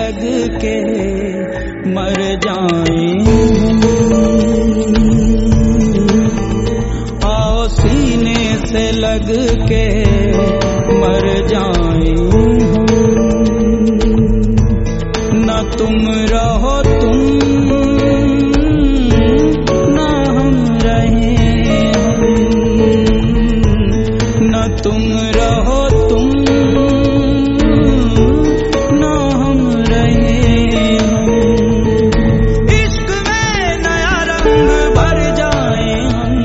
लग के मर जाएं। आओ सीने से लग के मर जाएं। न तुम रहो तुम न हम रहें, न तुम रहो तुम न हम रहें। इश्क में नया रंग भर जाएं हम।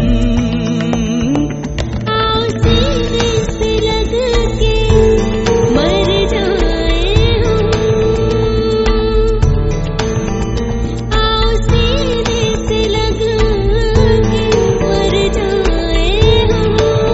आओ सीने से लग के मर जाएं हम। आओ सीने से लग के मर जाएं हम।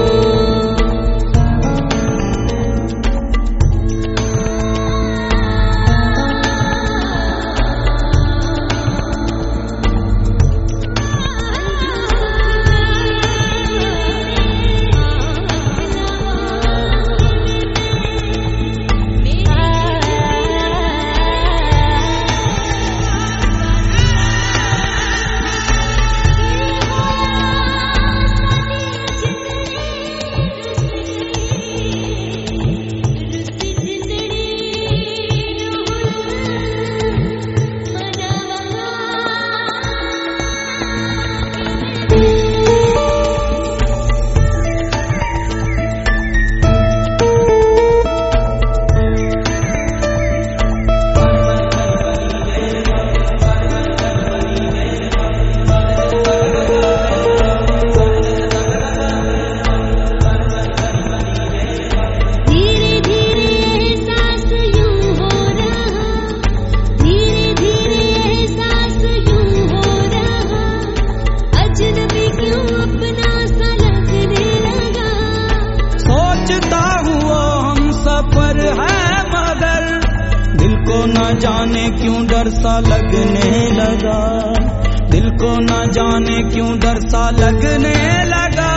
न जाने क्यों डर सा लगने लगा, दिल को न जाने क्यों डर सा लगने लगा।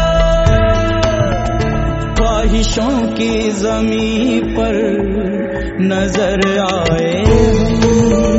ख्वाहिशों की ज़मीं पर नजर आए।